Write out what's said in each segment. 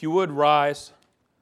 If you would rise.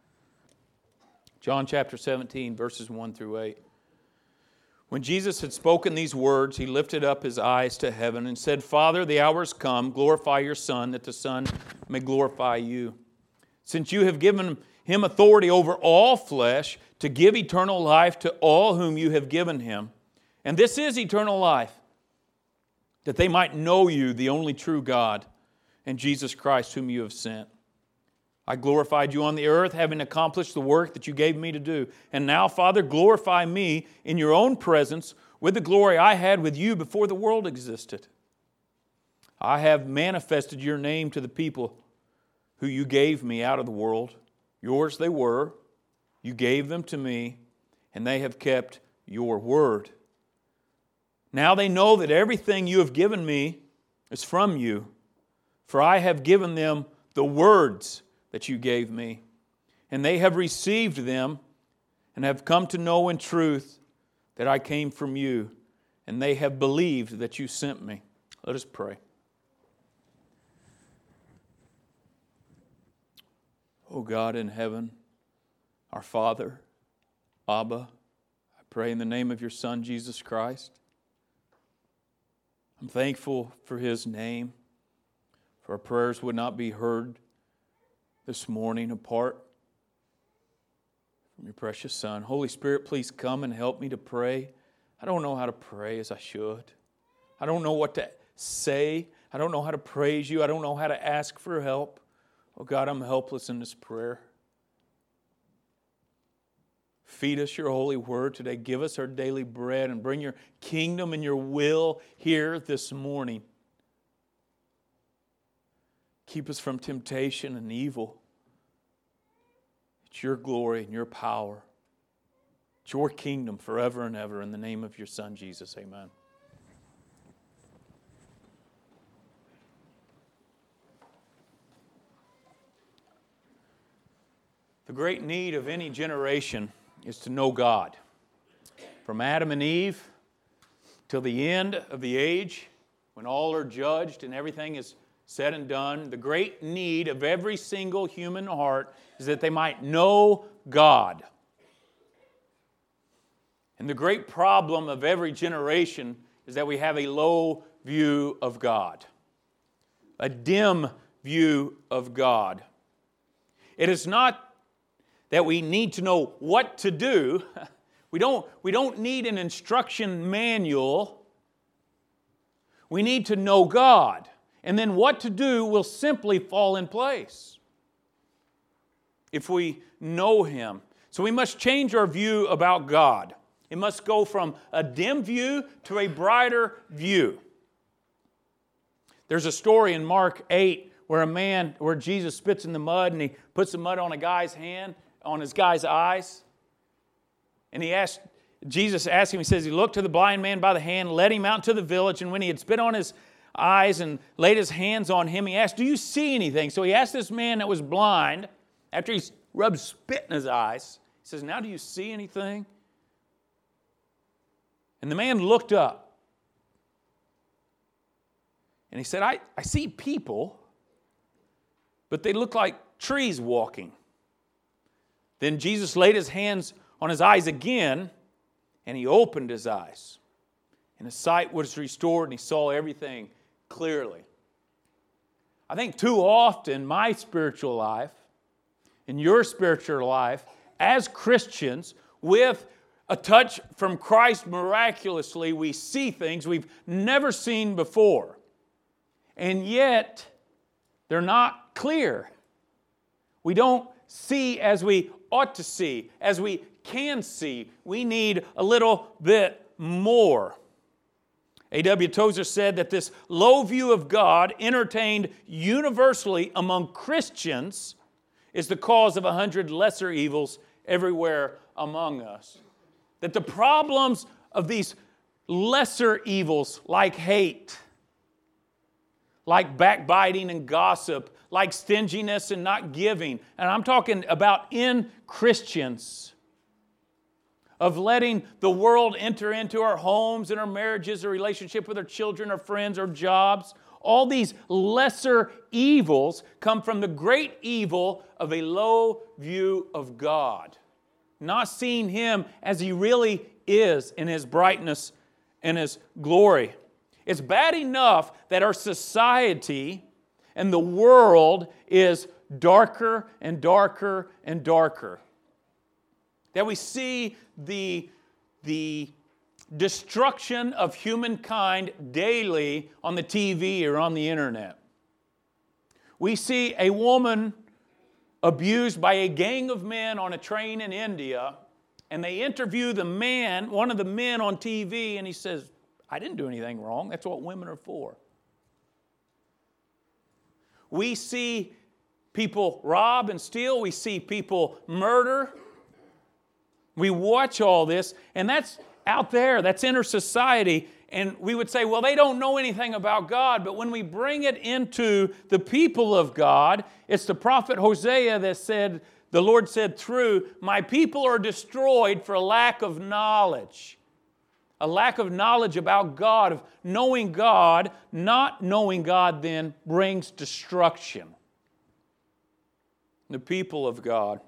John chapter 17, verses 1 through 8. When Jesus had spoken these words, he lifted up his eyes to heaven and said, Father, the hour is come. Glorify your Son, that the Son may glorify you. Since you have given him authority over all flesh to give eternal life to all whom you have given him. And this is eternal life, that they might know you, the only true God, and Jesus Christ whom you have sent. I glorified you on the earth, having accomplished the work that you gave me to do. And now, Father, glorify me in your own presence with the glory I had with you before the world existed. I have manifested your name to the people who you gave me out of the world. Yours they were. You gave them to me, and they have kept your word. Now they know that everything you have given me is from you, for I have given them the words that you gave me, and they have received them and have come to know in truth that I came from you, and they have believed that you sent me. Let us pray. O God in heaven, our Father, Abba, I pray in the name of your Son, Jesus Christ. I'm thankful for his name, for our prayers would not be heard this morning apart from your precious Son. Holy Spirit, please come and help me to pray. I don't know how to pray as I should. I don't know what to say. I don't know how to praise you. I don't know how to ask for help. Oh God, I'm helpless in this prayer. Feed us your holy word today. Give us our daily bread and bring your kingdom and your will here this morning. Keep us from temptation and evil. It's your glory and your power. It's your kingdom forever and ever. In the name of your Son, Jesus, amen. The great need of any generation is to know God. From Adam and Eve till the end of the age, when all are judged and everything is said and done, the great need of every single human heart is that they might know God. And the great problem of every generation is that we have a low view of God, a dim view of God. It is not that we need to know what to do. We don't need an instruction manual. We need to know God. And then what to do will simply fall in place if we know Him. So we must change our view about God. It must go from a dim view to a brighter view. There's a story in Mark 8 where Jesus spits in the mud and he puts the mud on a guy's hand, on his guy's eyes. And Jesus asked him, he says, he looked to the blind man by the hand, led him out to the village, and when he had spit on his eyes and laid his hands on him, he asked, do you see anything? So he asked this man that was blind, after he rubbed spit in his eyes, he says, now do you see anything? And the man looked up. And he said, I see people, but they look like trees walking. Then Jesus laid his hands on his eyes again, and he opened his eyes. And his sight was restored, and he saw everything clearly. I think too often my spiritual life and your spiritual life as Christians, with a touch from Christ miraculously, we see things we've never seen before. And yet, they're not clear. We don't see as we ought to see, as we can see. We need a little bit more. A.W. Tozer said that this low view of God, entertained universally among Christians, is the cause of 100 lesser evils everywhere among us. That the problems of these lesser evils, like hate, like backbiting and gossip, like stinginess and not giving, and I'm talking about in Christians, of letting the world enter into our homes and our marriages, our relationship with our children, our friends, our jobs, All these lesser evils come from the great evil of a low view of God. Not seeing Him as He really is in His brightness and His glory. It's bad enough that our society and the world is darker and darker and darker. That we see the destruction of humankind daily on the TV or on the internet. We see a woman abused by a gang of men on a train in India, and they interview the man, one of the men on TV, and he says, I didn't do anything wrong. That's what women are for. We see people rob and steal. We see people murder. We watch all this, and that's out there. That's inner society. And we would say, well, they don't know anything about God. But when we bring it into the people of God, it's the prophet Hosea that said, the Lord said through, my people are destroyed for a lack of knowledge. A lack of knowledge about God, of knowing God. Not knowing God then brings destruction. The people of God.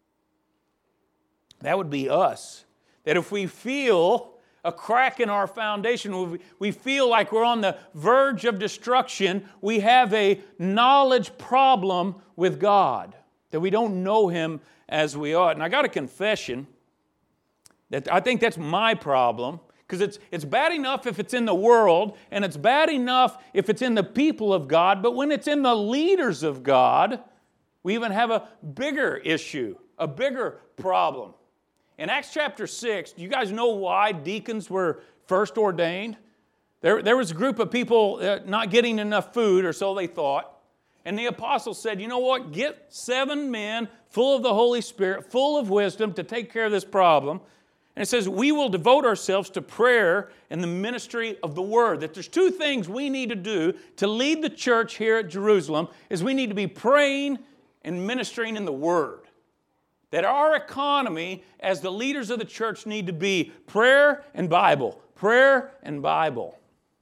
That would be us. That if we feel a crack in our foundation, we feel like we're on the verge of destruction, we have a knowledge problem with God. That we don't know Him as we ought. And I got a confession that I think that's my problem. Because it's bad enough if it's in the world, and it's bad enough if it's in the people of God, but when it's in the leaders of God, we even have a bigger issue, a bigger problem. In Acts chapter 6, do you guys know why deacons were first ordained? There was a group of people not getting enough food, or so they thought. And the apostles said, you know what, get 7 men full of the Holy Spirit, full of wisdom to take care of this problem. And it says, we will devote ourselves to prayer and the ministry of the Word. That there's 2 things we need to do to lead the church here at Jerusalem, is we need to be praying and ministering in the Word. That our economy as the leaders of the church need to be prayer and Bible. Prayer and Bible.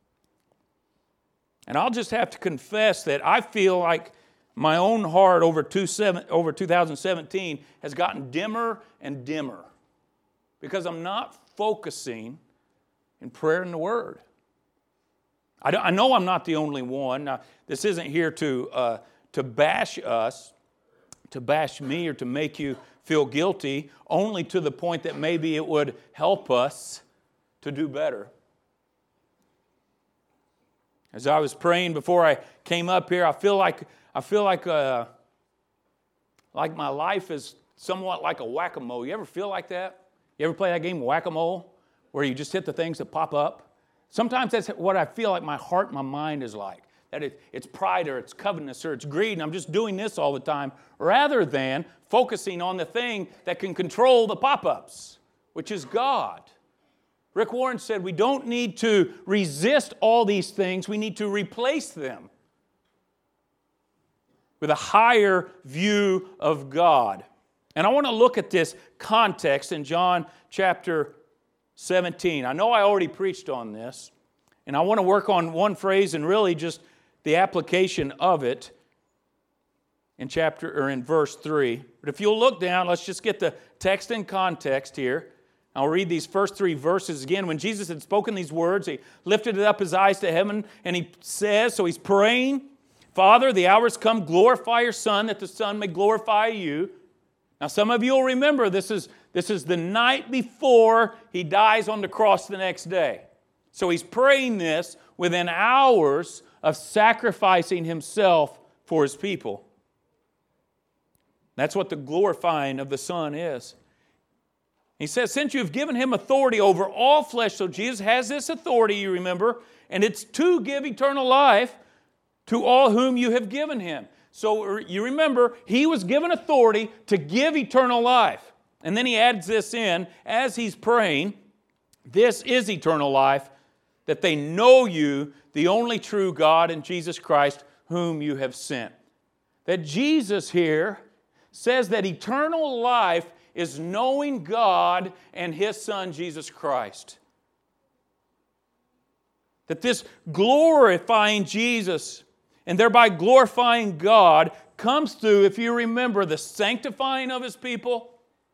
And I'll just have to confess that I feel like my own heart over 2017 has gotten dimmer and dimmer. Because I'm not focusing in prayer and the Word. I know I'm not the only one. Now, this isn't here to bash us, to bash me, or to make you feel guilty, only to the point that maybe it would help us to do better. As I was praying before I came up here, I feel like my life is somewhat like a whack-a-mole. You ever feel like that? You ever play that game Whack-A-Mole, where you just hit the things that pop up? Sometimes that's what I feel like my heart and my mind is like. That it's pride, or it's covetousness, or it's greed, and I'm just doing this all the time, rather than focusing on the thing that can control the pop-ups, which is God. Rick Warren said we don't need to resist all these things, we need to replace them with a higher view of God. And I want to look at this context in John chapter 17. I know I already preached on this, and I want to work on one phrase and really just the application of it in verse 3. But if you'll look down, let's just get the text in context here. I'll read these first 3 verses again. When Jesus had spoken these words, He lifted up His eyes to heaven, and He says, so He's praying, Father, the hour has come, glorify Your Son, that the Son may glorify You. Now, some of you will remember this is the night before He dies on the cross the next day. So He's praying this within hours of sacrificing Himself for His people. That's what the glorifying of the Son is. He says, since you've given Him authority over all flesh, so Jesus has this authority, you remember, and it's to give eternal life to all whom you have given Him. So you remember, He was given authority to give eternal life. And then He adds this in, as He's praying, this is eternal life, that they know You, the only true God, and Jesus Christ, whom You have sent. That Jesus here says that eternal life is knowing God and His Son, Jesus Christ. That this glorifying Jesus and thereby glorifying God comes through, if you remember, the sanctifying of His people,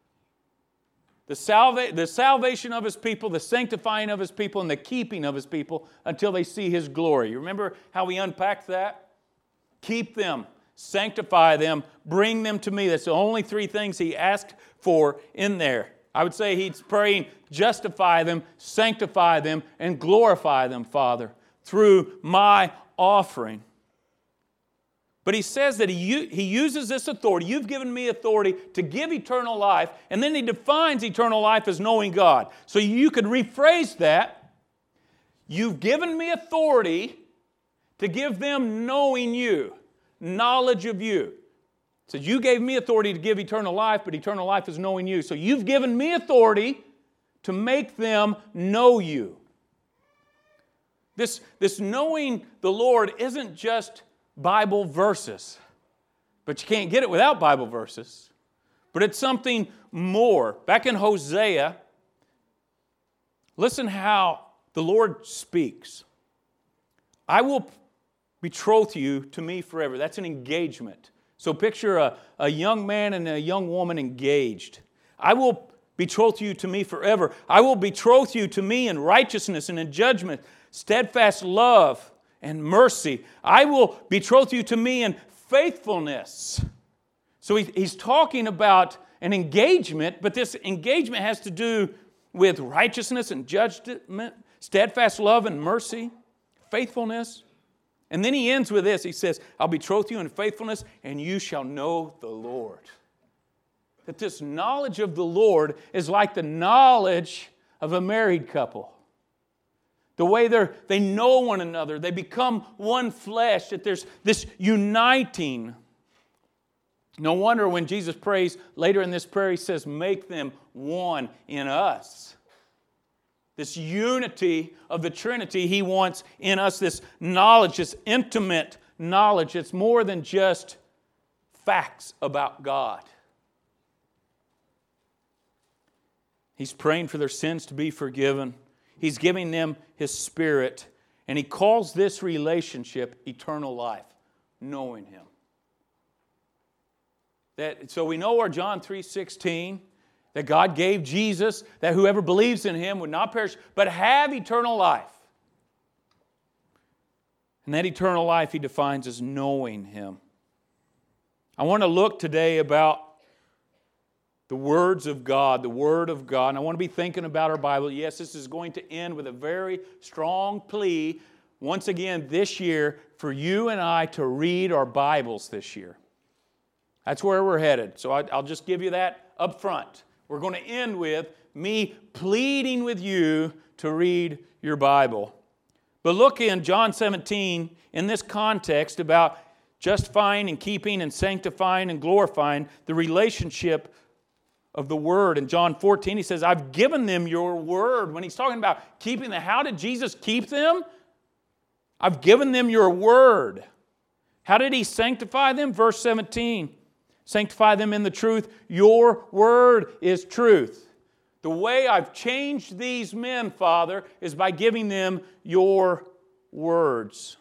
the salvation of His people, the sanctifying of His people, and the keeping of His people until they see His glory. You remember how we unpacked that? Keep them, sanctify them, bring them to me. That's the only three things He asked for in there. I would say He's praying, justify them, sanctify them, and glorify them, Father, through my offering. But He says that He uses this authority. You've given me authority to give eternal life. And then He defines eternal life as knowing God. So you could rephrase that. You've given me authority to give them knowing You, knowledge of You. So you gave me authority to give eternal life, but eternal life is knowing You. So you've given me authority to make them know You. This knowing the Lord isn't just Bible verses, but you can't get it without Bible verses. But it's something more. Back in Hosea, listen how the Lord speaks. I will betroth you to me forever. That's an engagement. So picture a young man and a young woman engaged. I will betroth you to me forever. I will betroth you to me in righteousness and in judgment, steadfast love and mercy. I will betroth you to me in faithfulness. So he's talking about an engagement, but this engagement has to do with righteousness and judgment, steadfast love and mercy, faithfulness. And then he ends with this. He says, I'll betroth you in faithfulness, and you shall know the Lord. That this knowledge of the Lord is like the knowledge of a married couple. The way they know one another. They become one flesh. That there's this uniting. No wonder when Jesus prays later in this prayer, He says, make them one in us. This unity of the Trinity He wants in us, this knowledge, this intimate knowledge. It's more than just facts about God. He's praying for their sins to be forgiven. He's giving them His Spirit. And He calls this relationship eternal life, knowing Him. So we know our John 3:16, that God gave Jesus, that whoever believes in Him would not perish, but have eternal life. And that eternal life He defines as knowing Him. I want to look today about the words of God, the Word of God. And I want to be thinking about our Bible. Yes, this is going to end with a very strong plea, once again this year, for you and I to read our Bibles this year. That's where we're headed. So I'll just give you that up front. We're going to end with me pleading with you to read your Bible. But look in John 17, in this context about justifying and keeping and sanctifying and glorifying the relationship of the Word. In John 14, He says, I've given them your Word. When He's talking about keeping them, how did Jesus keep them? I've given them your Word. How did He sanctify them? Verse 17. Sanctify them in the truth. Your word is truth. The way I've changed these men, Father, is by giving them your words.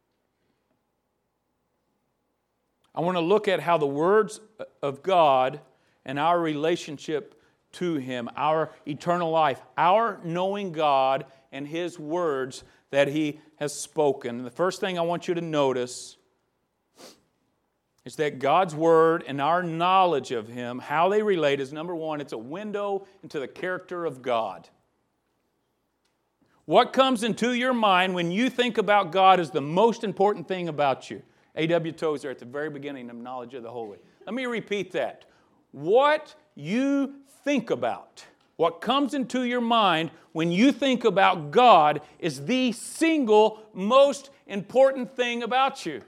I want to look at how the words of God and our relationship to Him, our eternal life, our knowing God and His words that He has spoken. And the first thing I want you to notice is that God's Word and our knowledge of Him, how they relate, is number one, it's a window into the character of God. What comes into your mind when you think about God is the most important thing about you. A.W. Tozer at the very beginning of Knowledge of the Holy. Let me repeat that. What you think about, what comes into your mind when you think about God is the single most important thing about you.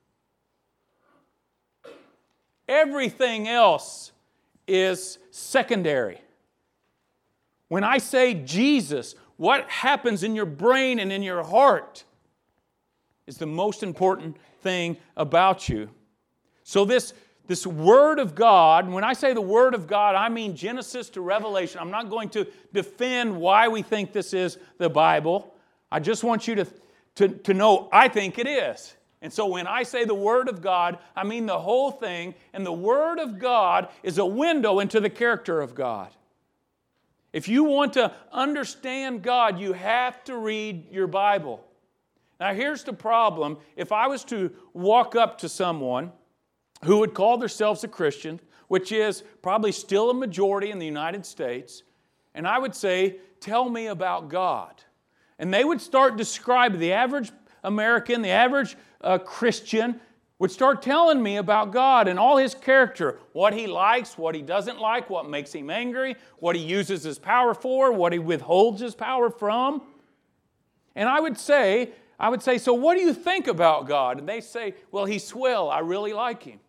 Everything else is secondary. When I say Jesus, what happens in your brain and in your heart is the most important thing about you. So this Word of God, when I say the Word of God, I mean Genesis to Revelation. I'm not going to defend why we think this is the Bible. I just want you to know I think it is. And so when I say the Word of God, I mean the whole thing. And the Word of God is a window into the character of God. If you want to understand God, you have to read your Bible. Now here's the problem. If I was to walk up to someone who would call themselves a Christian, which is probably still a majority in the United States, and I would say, tell me about God. And they would start describing, the average American, the average Christian would start telling me about God and all His character, what He likes, what He doesn't like, what makes Him angry, what He uses His power for, what He withholds His power from. And I would say, so what do you think about God? And they say, well, He's swell, I really like Him.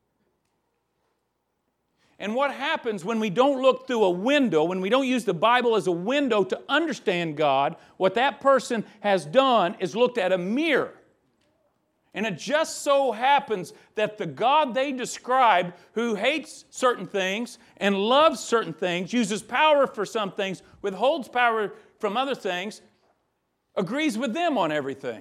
And what happens when we don't look through a window, when we don't use the Bible as a window to understand God, what that person has done is looked at a mirror. And it just so happens that the God they describe, who hates certain things and loves certain things, uses power for some things, withholds power from other things, agrees with them on everything.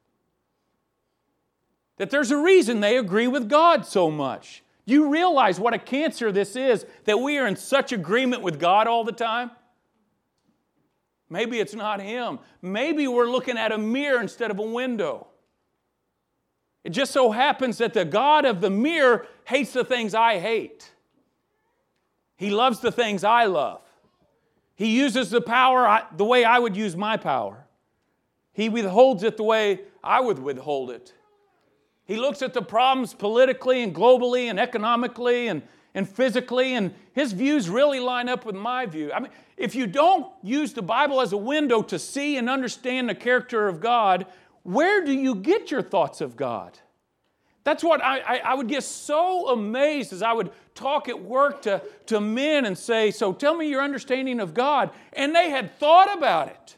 That there's a reason they agree with God so much. You realize what a cancer this is, that we are in such agreement with God all the time? Maybe it's not Him. Maybe we're looking at a mirror instead of a window. It just so happens that the God of the mirror hates the things I hate. He loves the things I love. He uses the power the way I would use my power. He withholds it the way I would withhold it. He looks at the problems politically and globally and economically and physically, and His views really line up with my view. I mean, if you don't use the Bible as a window to see and understand the character of God, where do you get your thoughts of God? That's what I would get so amazed as I would talk at work to men and say, so tell me your understanding of God. And they had thought about it.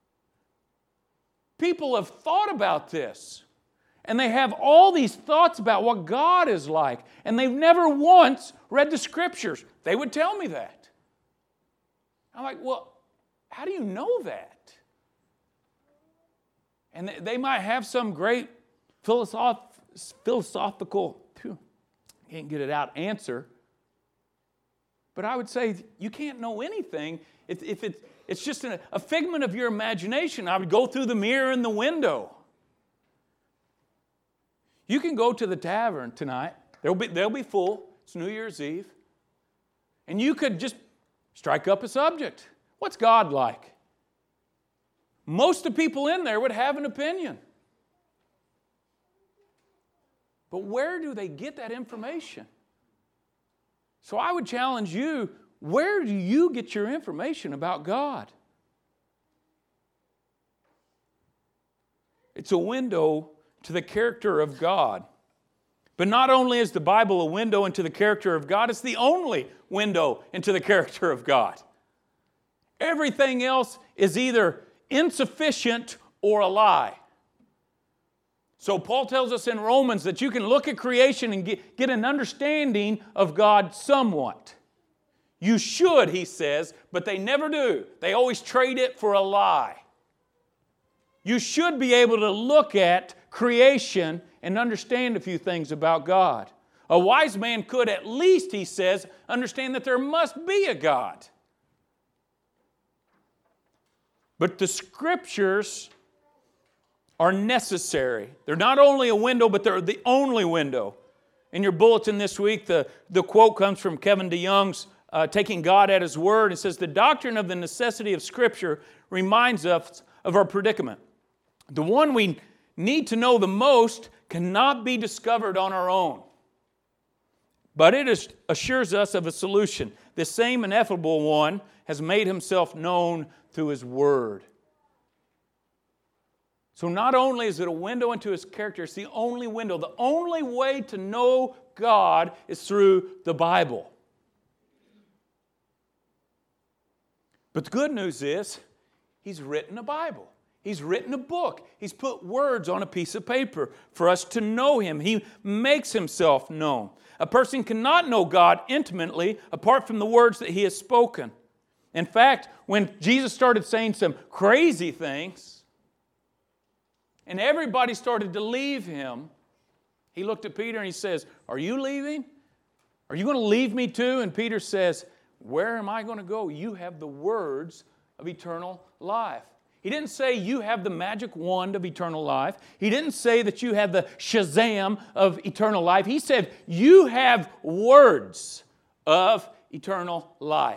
People have thought about this. And they have all these thoughts about what God is like. And they've never once read the Scriptures. They would tell me that. I'm like, well, how do you know that? And they might have some great philosophical, can't get it out, answer. But I would say you can't know anything if it's just a figment of your imagination. I would go through the mirror in the window. You can go to the tavern tonight. They'll be full. It's New Year's Eve. And you could just strike up a subject. What's God like? Most of the people in there would have an opinion. But where do they get that information? So I would challenge you, where do you get your information about God? It's a window to the character of God. But not only is the Bible a window into the character of God, it's the only window into the character of God. Everything else is either insufficient or a lie. So Paul tells us in Romans that you can look at creation and get an understanding of God somewhat. You should, he says, but they never do. They always trade it for a lie. You should be able to look at creation and understand a few things about God. A wise man could at least, he says, understand that there must be a God. But the Scriptures are necessary. They're not only a window, but they're the only window. In your bulletin this week, the quote comes from Kevin DeYoung's Taking God at His Word. It says, the doctrine of the necessity of Scripture reminds us of our predicament. The one we need to know the most cannot be discovered on our own. But it assures us of a solution. This same ineffable one has made Himself known through His Word. So not only is it a window into His character, it's the only window. The only way to know God is through the Bible. But the good news is, He's written a Bible. He's written a book. He's put words on a piece of paper for us to know Him. He makes Himself known. A person cannot know God intimately apart from the words that He has spoken. In fact, when Jesus started saying some crazy things, and everybody started to leave him, he looked at Peter and he says, "Are you leaving? Are you going to leave me too?" And Peter says, "Where am I going to go? You have the words of eternal life." He didn't say you have the magic wand of eternal life. He didn't say that you have the Shazam of eternal life. He said you have words of eternal life.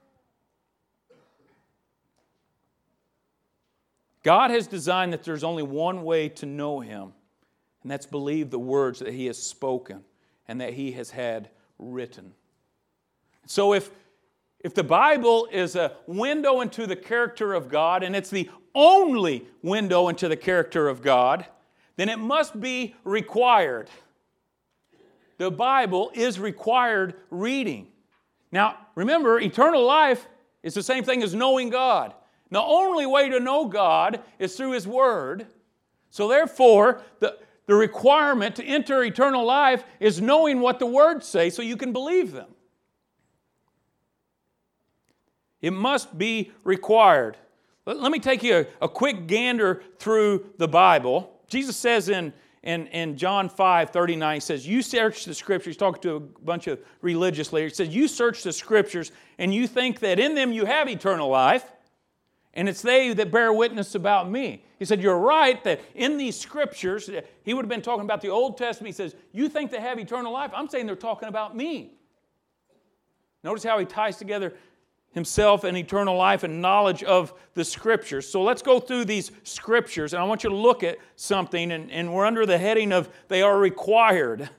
God has designed that there's only one way to know Him, and that's believe the words that He has spoken and that He has had written. So if the Bible is a window into the character of God, and it's the only window into the character of God, then it must be required. The Bible is required reading. Now, remember, eternal life is the same thing as knowing God. The only way to know God is through His Word. So therefore, the requirement to enter eternal life is knowing what the words say so you can believe them. It must be required. Let me take you a quick gander through the Bible. Jesus says in John 5:39, He says, "You search the Scriptures." He's talking to a bunch of religious leaders. He says, "You search the Scriptures, and you think that in them you have eternal life, and it's they that bear witness about me." He said, "You're right that in these Scriptures," he would have been talking about the Old Testament. He says, "You think they have eternal life? I'm saying they're talking about me." Notice how he ties together Himself and eternal life and knowledge of the Scriptures. So let's go through these Scriptures, and I want you to look at something, and we're under the heading of they are required.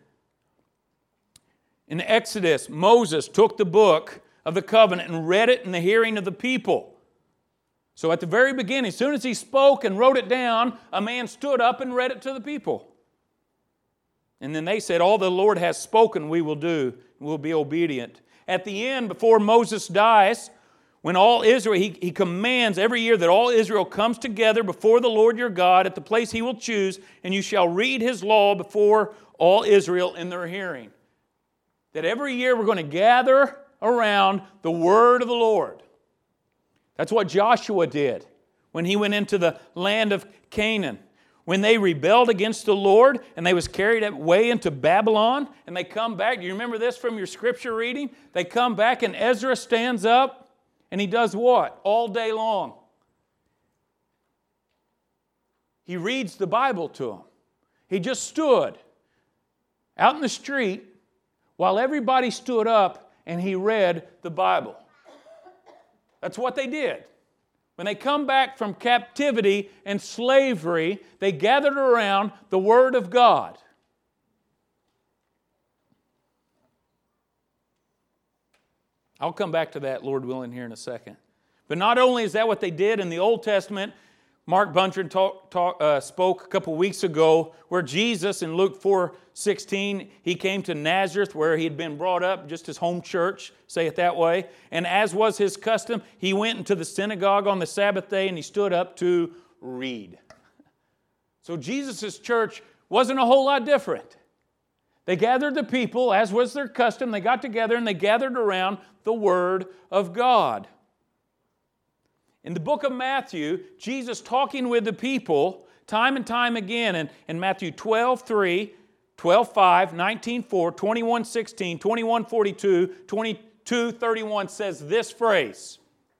In Exodus, Moses took the book of the covenant and read it in the hearing of the people. So at the very beginning, as soon as he spoke and wrote it down, a man stood up and read it to the people. And then they said, "All the Lord has spoken we will do, and we'll be obedient." At the end, before Moses dies, when all Israel, he commands every year that all Israel comes together before the Lord your God at the place He will choose, and you shall read His law before all Israel in their hearing. That every year we're going to gather around the word of the Lord. That's what Joshua did when he went into the land of Canaan. When they rebelled against the Lord and they was carried away into Babylon and they come back. Do you remember this from your scripture reading? They come back and Ezra stands up and he does what? All day long. He reads the Bible to them. He just stood out in the street while everybody stood up and he read the Bible. That's what they did. When they come back from captivity and slavery, they gathered around the Word of God. I'll come back to that, Lord willing, here in a second. But not only is that what they did in the Old Testament, Mark Buntrin spoke a couple weeks ago where Jesus, in Luke 4:16, He came to Nazareth where He had been brought up, just His home church, say it that way. And as was His custom, He went into the synagogue on the Sabbath day and He stood up to read. So Jesus' church wasn't a whole lot different. They gathered the people, as was their custom. They got together and they gathered around the Word of God. In the book of Matthew, Jesus talking with the people time and time again in Matthew 12:3, 12:5, 19:4, 21:16, 21:42, 22:31 says this phrase.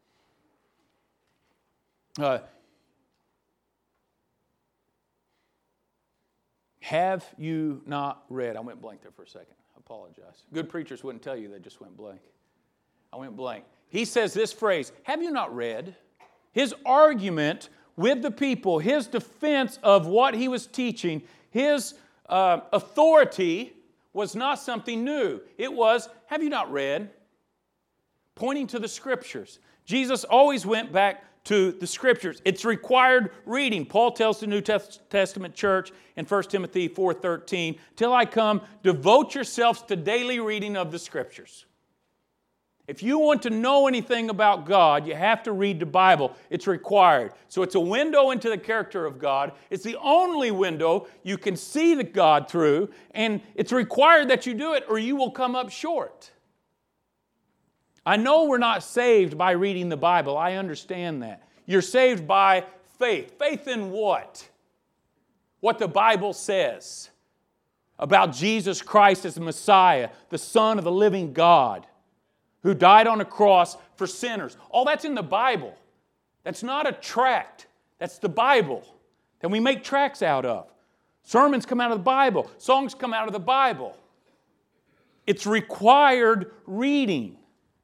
Have you not read? I went blank there for a second. I apologize. Good preachers wouldn't tell you they just went blank. I went blank. He says this phrase, have you not read? His argument with the people, his defense of what he was teaching, his authority was not something new. It was, have you not read? Pointing to the Scriptures. Jesus always went back to the Scriptures. It's required reading. Paul tells the New Testament church in 1 Timothy 4:13, till I come, devote yourselves to daily reading of the Scriptures. If you want to know anything about God, you have to read the Bible. It's required. So it's a window into the character of God. It's the only window you can see the God through, and it's required that you do it or you will come up short. I know we're not saved by reading the Bible. I understand that. You're saved by faith. Faith in what? what the Bible says about Jesus Christ as the Messiah, the Son of the living God, who died on a cross for sinners. All that's in the Bible. That's not a tract. That's the Bible that we make tracts out of. Sermons come out of the Bible. Songs come out of the Bible. It's required reading.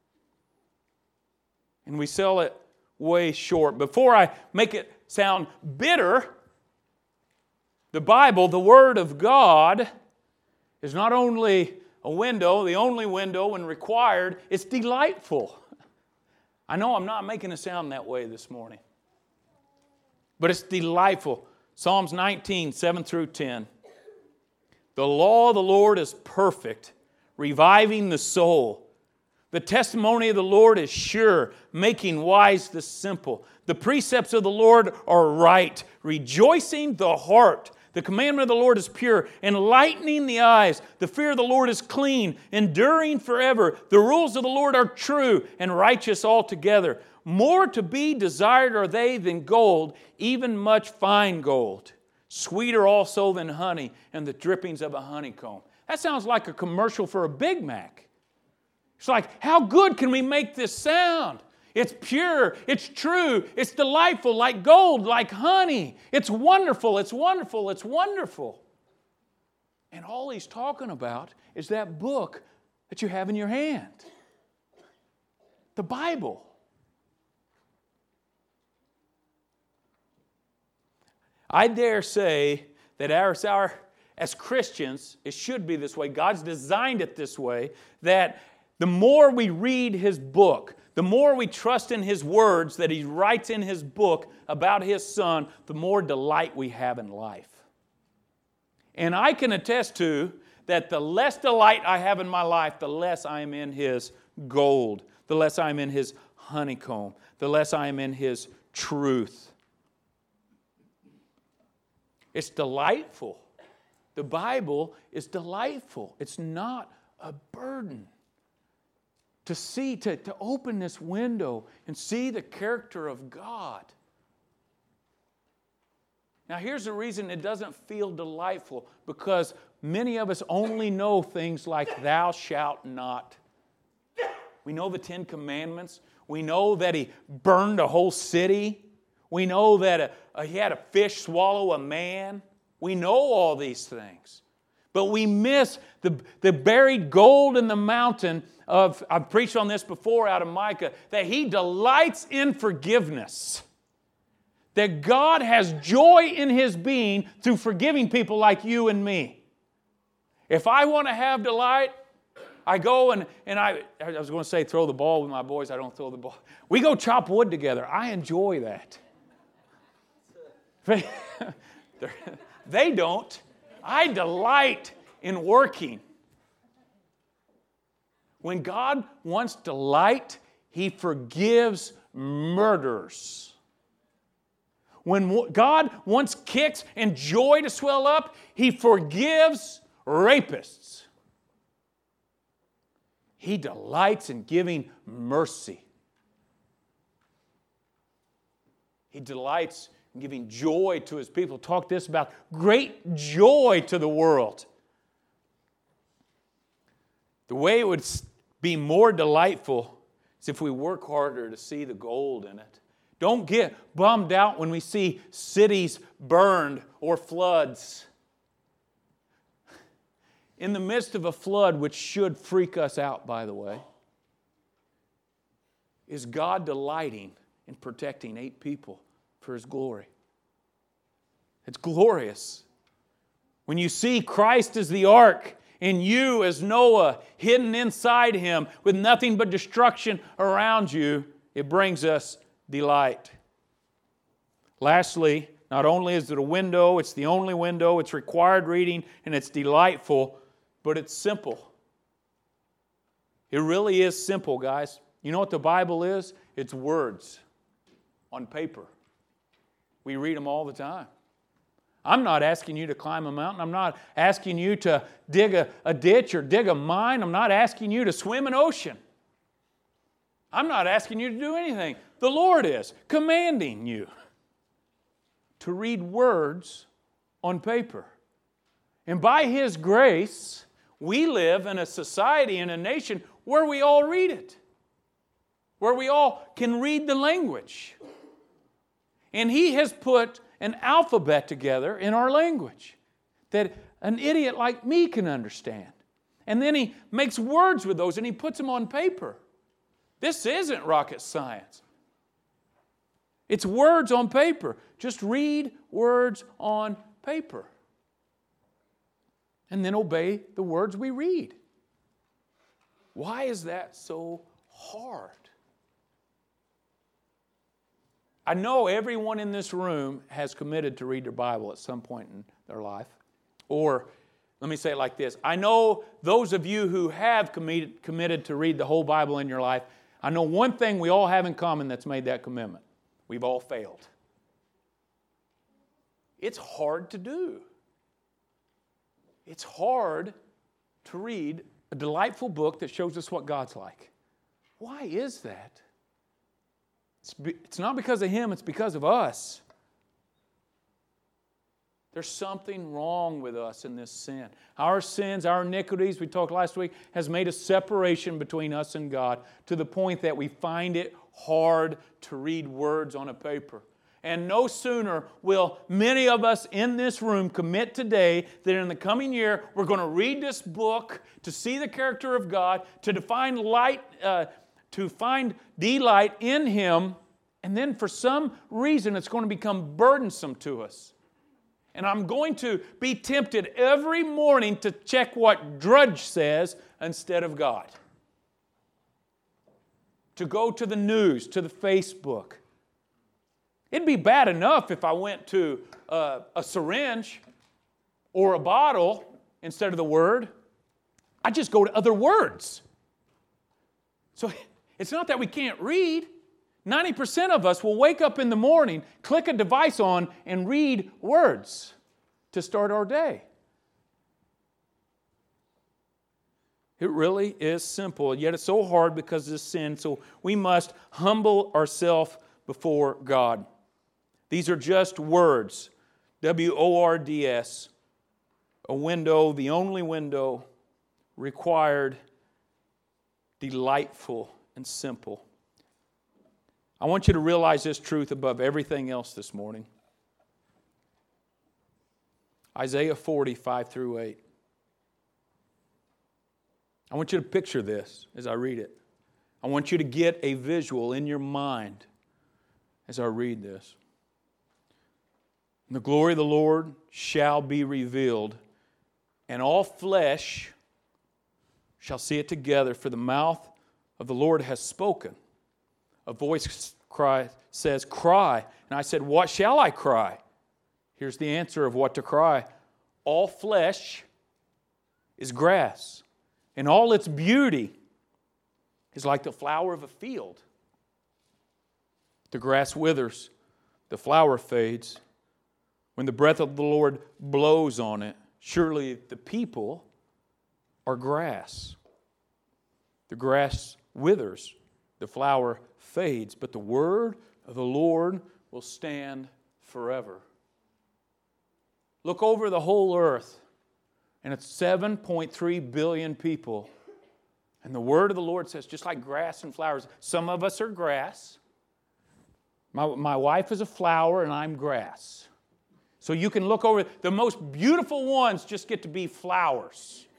And we sell it way short. Before I make it sound bitter, the Bible, the Word of God, is not only a window, the only window when required, it's delightful. I know I'm not making it sound that way this morning. But it's delightful. Psalms 19, 7 through 10. The law of the Lord is perfect, reviving the soul. The testimony of the Lord is sure, making wise the simple. The precepts of the Lord are right, rejoicing the heart. The commandment of the Lord is pure, enlightening the eyes. The fear of the Lord is clean, enduring forever. The rules of the Lord are true and righteous altogether. More to be desired are they than gold, even much fine gold. Sweeter also than honey and the drippings of a honeycomb. That sounds like a commercial for a Big Mac. It's like, how good can we make this sound? It's pure, it's true, it's delightful, like gold, like honey. It's wonderful, it's wonderful, it's wonderful. And all he's talking about is that book that you have in your hand. The Bible. I dare say that as Christians, it should be this way. God's designed it this way, that the more we read His book, the more we trust in His words that He writes in His book about His Son, the more delight we have in life. And I can attest to that the less delight I have in my life, the less I am in His gold, the less I am in His honeycomb, the less I am in His truth. It's delightful. The Bible is delightful. It's not a burden. To see, to open this window and see the character of God. Now here's the reason it doesn't feel delightful. Because many of us only know things like thou shalt not. We know the 10 Commandments. We know that He burned a whole city. We know that He had a fish swallow a man. We know all these things. But we miss the buried gold in the mountain of, I've preached on this before out of Micah, that He delights in forgiveness. That God has joy in His being through forgiving people like you and me. If I want to have delight, I go and I was going to say throw the ball with my boys. I don't throw the ball. We go chop wood together. I enjoy that. They don't. I delight in working. When God wants delight, He forgives murderers. When God wants kicks and joy to swell up, He forgives rapists. He delights in giving mercy. He delights in giving joy to His people. Talk this about great joy to the world. The way it would be more delightful is if we work harder to see the gold in it. Don't get bummed out when we see cities burned or floods. In the midst of a flood, which should freak us out, by the way, is God delighting in protecting 8 people for His glory. It's glorious. When you see Christ as the ark, and you as Noah, hidden inside Him with nothing but destruction around you, it brings us delight. Lastly, not only is it a window, it's the only window, it's required reading, and it's delightful, but it's simple. It really is simple, guys. You know what the Bible is? It's words on paper. We read them all the time. I'm not asking you to climb a mountain. I'm not asking you to dig a ditch or dig a mine. I'm not asking you to swim an ocean. I'm not asking you to do anything. The Lord is commanding you to read words on paper. And by His grace, we live in a society, in a nation, where we all read it. Where we all can read the language. And He has put an alphabet together in our language that an idiot like me can understand. And then He makes words with those and He puts them on paper. This isn't rocket science. It's words on paper. Just read words on paper. And then obey the words we read. Why is that so hard? I know everyone in this room has committed to read their Bible at some point in their life. Or, let me say it like this. I know those of you who have committed to read the whole Bible in your life, I know one thing we all have in common that's made that commitment. We've all failed. It's hard to do. It's hard to read a delightful book that shows us what God's like. Why is that? It's not because of Him, it's because of us. There's something wrong with us in this sin. Our sins, our iniquities, we talked last week, has made a separation between us and God to the point that we find it hard to read words on a paper. And no sooner will many of us in this room commit today that in the coming year we're going to read this book to see the character of God, to find delight in Him, and then for some reason it's going to become burdensome to us. And I'm going to be tempted every morning to check what Drudge says instead of God. To go to the news, to the Facebook. It'd be bad enough if I went to a syringe or a bottle instead of the Word. I just go to other words. So it's not that we can't read. 90% of us will wake up in the morning, click a device on, and read words to start our day. It really is simple, yet it's so hard because of this sin. So we must humble ourselves before God. These are just words. W-O-R-D-S. A window, the only window, required, delightful, and simple. I want you to realize this truth above everything else this morning. Isaiah 40, 5 through 8. I want you to picture this as I read it. I want you to get a visual in your mind as I read this. The glory of the Lord shall be revealed, and all flesh shall see it together, for the mouth of the Lord has spoken. A voice says, cry. And I said, what shall I cry? Here's the answer of what to cry. All flesh is grass, and all its beauty is like the flower of a field. The grass withers, the flower fades. When the breath of the Lord blows on it, surely the people are grass. The grass withers, the flower fades, but the word of the Lord will stand forever. Look over the whole earth, and it's 7.3 billion people. And the word of the Lord says, just like grass and flowers, some of us are grass. My wife is a flower, and I'm grass. So you can look over, the most beautiful ones just get to be flowers.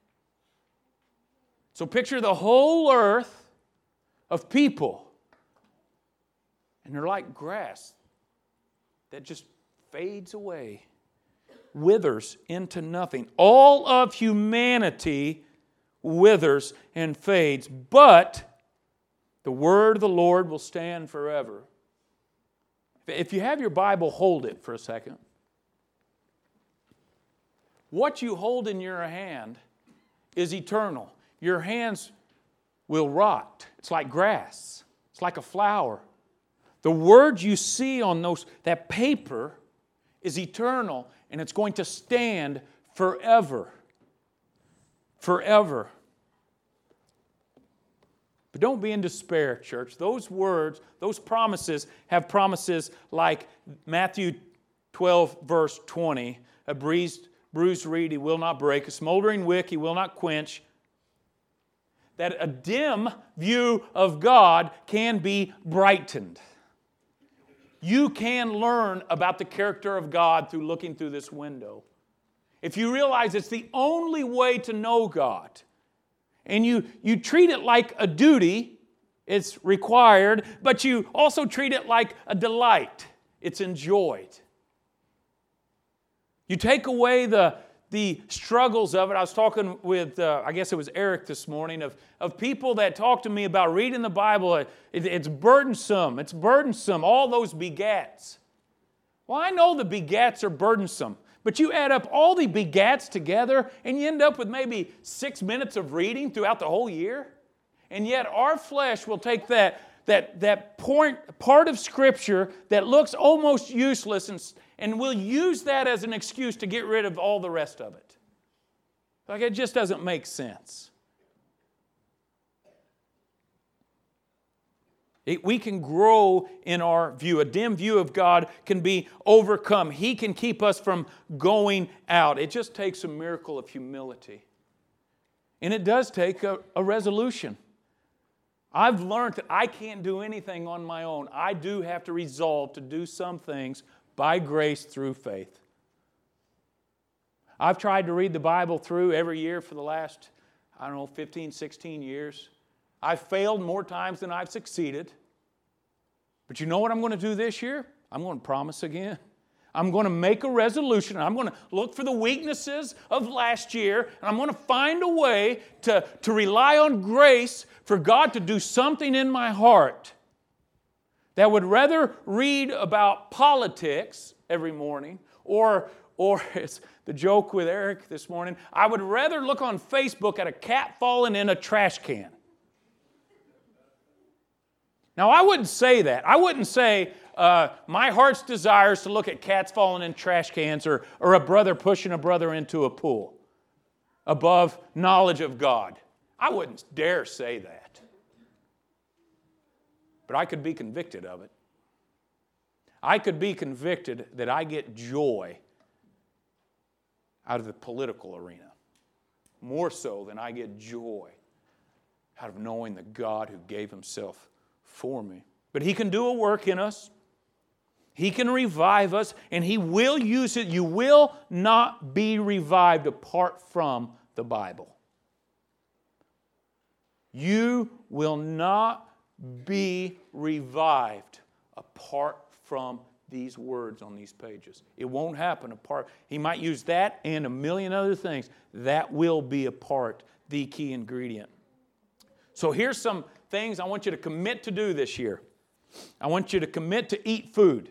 So picture the whole earth of people. And they're like grass that just fades away, withers into nothing. All of humanity withers and fades, but the word of the Lord will stand forever. If you have your Bible, hold it for a second. What you hold in your hand is eternal. Your hands will rot. It's like grass. It's like a flower. The word you see on that paper is eternal, and it's going to stand forever. Forever. But don't be in despair, church. Those words, those promises have promises like Matthew 12, verse 20. A bruised reed He will not break. A smoldering wick He will not quench. That a dim view of God can be brightened. You can learn about the character of God through looking through this window. If you realize it's the only way to know God, and you treat it like a duty, it's required, but you also treat it like a delight. It's enjoyed. You take away the struggles of it. I was talking with, I guess it was Eric this morning, of people that talk to me about reading the Bible. It's burdensome. It's burdensome. All those begats. Well, I know the begats are burdensome. But you add up all the begats together and you end up with maybe 6 minutes of reading throughout the whole year. And yet our flesh will take that part of Scripture that looks almost useless and we'll use that as an excuse to get rid of all the rest of it. Like, it just doesn't make sense. We can grow in our view. A dim view of God can be overcome. He can keep us from going out. It just takes a miracle of humility. And it does take a resolution. I've learned that I can't do anything on my own. I do have to resolve to do some things by grace through faith. I've tried to read the Bible through every year for the last, 15, 16 years. I've failed more times than I've succeeded. But you know what I'm going to do this year? I'm going to promise again. I'm going to make a resolution. I'm going to look for the weaknesses of last year, and I'm going to find a way to rely on grace for God to do something in my heart that would rather read about politics every morning, or it's the joke with Eric this morning, I would rather look on Facebook at a cat falling in a trash can. Now, I wouldn't say that. I wouldn't say my heart's desire is to look at cats falling in trash cans or a brother pushing a brother into a pool above knowledge of God. I wouldn't dare say that. But I could be convicted of it. I could be convicted that I get joy out of the political arena, more so than I get joy out of knowing the God who gave Himself for me. But He can do a work in us. He can revive us, and He will use it. You will not be revived apart from the Bible. You will not be revived apart from these words on these pages. It won't happen apart. He might use that and a million other things. That will be a part, the key ingredient. So here's some things I want you to commit to do this year. I want you to commit to eat food.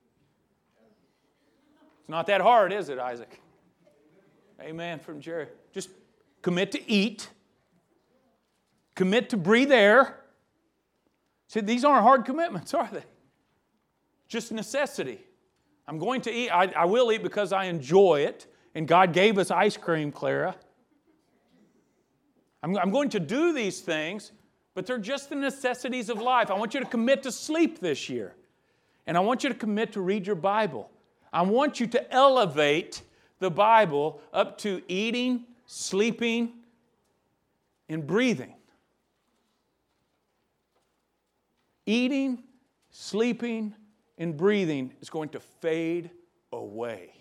It's not that hard, is it, Isaac? Amen from Jerry. Just commit to eat. Commit to breathe air. See, these aren't hard commitments, are they? Just necessity. I'm going to eat. I will eat because I enjoy it. And God gave us ice cream, Clara. I'm going to do these things, but they're just the necessities of life. I want you to commit to sleep this year. And I want you to commit to read your Bible. I want you to elevate the Bible up to eating, sleeping, and breathing. Eating, sleeping, and breathing is going to fade away.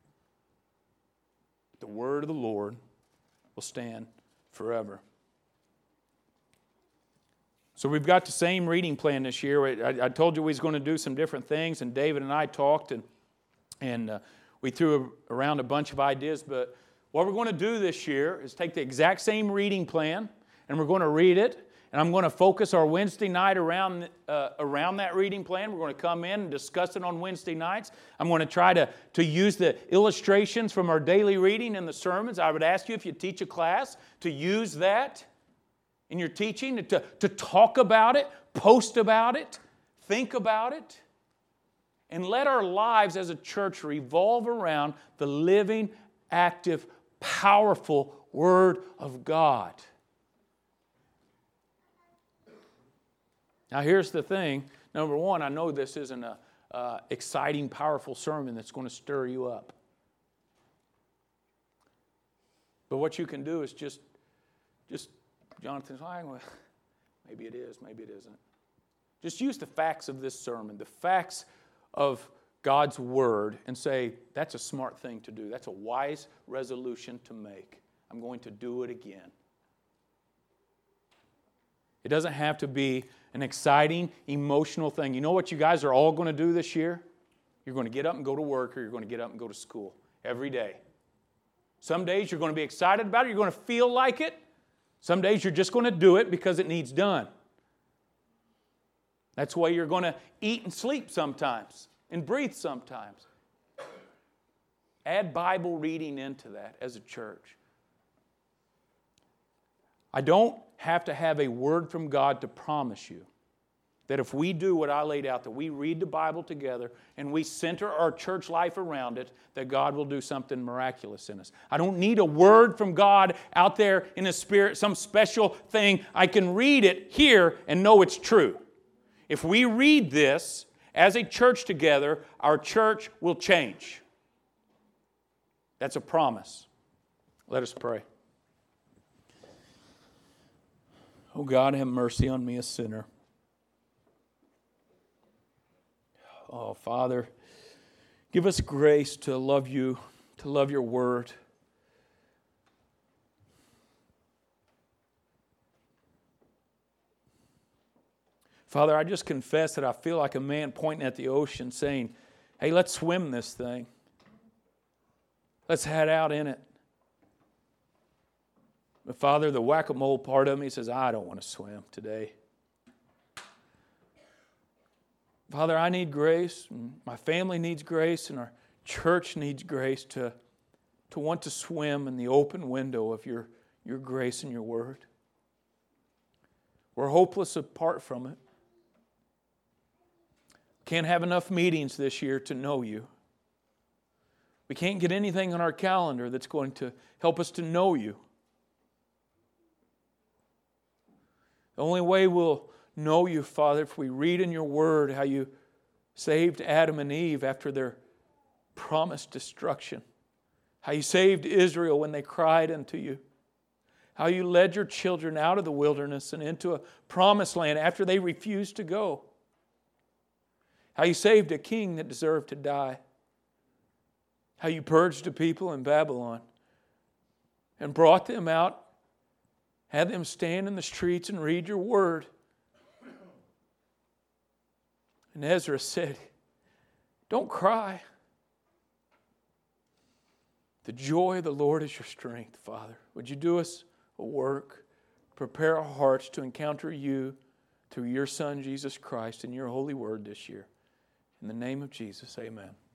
The word of the Lord will stand forever. So we've got the same reading plan this year. I told you we was going to do some different things, and David and I talked, and we threw around a bunch of ideas. But what we're going to do this year is take the exact same reading plan, and we're going to read it. And I'm going to focus our Wednesday night around that reading plan. We're going to come in and discuss it on Wednesday nights. I'm going to try to use the illustrations from our daily reading in the sermons. I would ask you, if you teach a class, to use that in your teaching, to talk about it, post about it, think about it. And let our lives as a church revolve around the living, active, powerful Word of God. Now, here's the thing. Number one, I know this isn't an exciting, powerful sermon that's going to stir you up. But what you can do is just Jonathan's like, well, maybe it is, maybe it isn't. Just use the facts of this sermon, the facts of God's Word, and say, that's a smart thing to do. That's a wise resolution to make. I'm going to do it again. It doesn't have to be an exciting, emotional thing. You know what you guys are all going to do this year? You're going to get up and go to work, or you're going to get up and go to school every day. Some days you're going to be excited about it. You're going to feel like it. Some days you're just going to do it because it needs done. That's why you're going to eat and sleep sometimes and breathe sometimes. Add Bible reading into that as a church. I don't have to have a word from God to promise you that if we do what I laid out, that we read the Bible together and we center our church life around it, that God will do something miraculous in us. I don't need a word from God out there in the Spirit, some special thing. I can read it here and know it's true. If we read this as a church together, our church will change. That's a promise. Let us pray. Oh God, have mercy on me, a sinner. Oh, Father, give us grace to love you, to love your word. Father, I just confess that I feel like a man pointing at the ocean saying, hey, let's swim this thing. Let's head out in it. But Father, the whack-a-mole part of me says, I don't want to swim today. Father, I need grace, and my family needs grace, and our church needs grace to want to swim in the open window of your grace and your word. We're hopeless apart from it. Can't have enough meetings this year to know you. We can't get anything on our calendar that's going to help us to know you. The only way we'll know you, Father, if we read in your word how you saved Adam and Eve after their promised destruction. How you saved Israel when they cried unto you. How you led your children out of the wilderness and into a promised land after they refused to go. How you saved a king that deserved to die. How you purged a people in Babylon and brought them out, had them stand in the streets and read your word. And Ezra said, don't cry. The joy of the Lord is your strength, Father. Would you do us a work, prepare our hearts to encounter you through your Son, Jesus Christ, and your holy word this year. In the name of Jesus, amen.